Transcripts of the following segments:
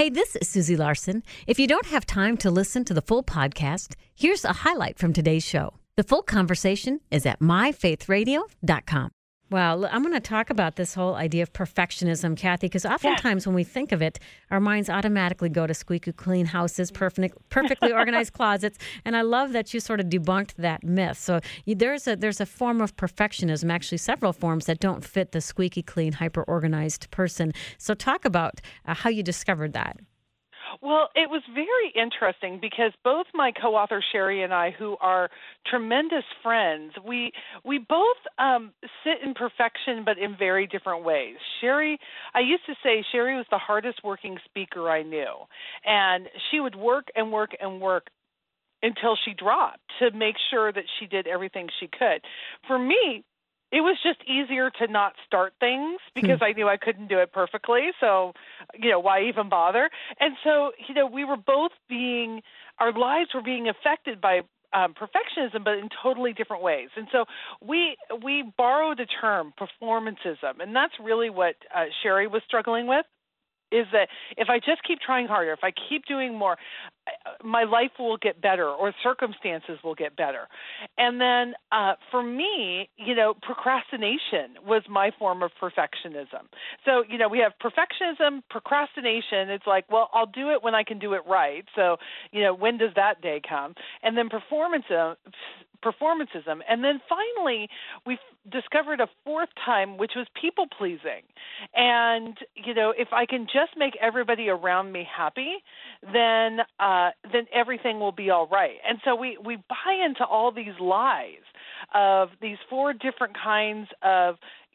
Hey, this is Susie Larson. If you don't have time to listen to the full podcast, here's a highlight from today's show. The full conversation is at myfaithradio.com. Well, I'm going to talk about this whole idea of perfectionism, Kathy, because oftentimes when we think of it, our minds automatically go to squeaky clean houses, perfectly organized closets, and I love that you sort of debunked that myth. So there's a form of perfectionism, actually several forms that don't fit the squeaky clean, hyper-organized person. So talk about how you discovered that. Well, it was very interesting because both my co-author Sherry and I, who are tremendous friends, we both sit in perfection, but in very different ways. I used to say Sherry was the hardest working speaker I knew, and she would work and work and work until she dropped to make sure that she did everything she could. For me, it was just easier to not start things because I knew I couldn't do it perfectly. So, why even bother? And so, we were both our lives were being affected by perfectionism, but in totally different ways. And so we borrowed a term, performancism, and that's really what Sherry was struggling with. Is that if I just keep trying harder, if I keep doing more, my life will get better or circumstances will get better. And then for me, procrastination was my form of perfectionism. So, we have perfectionism, procrastination. It's like, well, I'll do it when I can do it right. So, when does that day come? And then performancism. And then finally, we discovered a fourth time, which was people-pleasing. And, if I can just make everybody around me happy, then everything will be all right. And so we buy into all these lies of these four different kinds of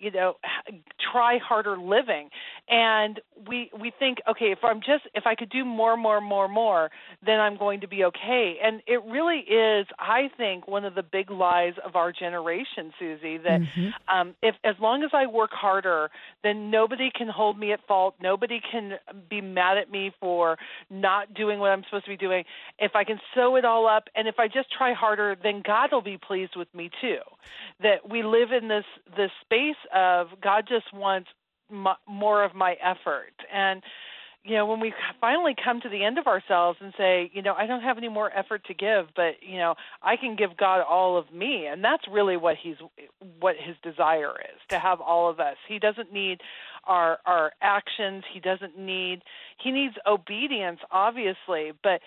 try harder living. And we think, okay, if I could do more, then I'm going to be okay. And it really is, I think, one of the big lies of our generation, Susie, that if as long as I work harder, then nobody can hold me at fault. Nobody can be mad at me for not doing what I'm supposed to be doing. If I can sew it all up, and if I just try harder, then God will be pleased with me too. That we live in this space of God just wants more of my effort. And, when we finally come to the end of ourselves and say, I don't have any more effort to give, but, I can give God all of me. And that's really what his desire is, to have all of us. He doesn't need our actions. He needs obedience, obviously, but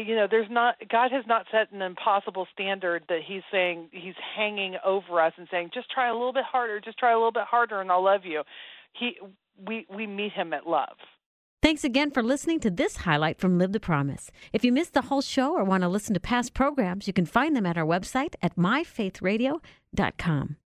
God has not set an impossible standard that he's saying he's hanging over us and saying, just try a little bit harder, and I'll love you. We meet him at love. Thanks again for listening to this highlight from Live the Promise. If you missed the whole show or want to listen to past programs, you can find them at our website at myfaithradio.com.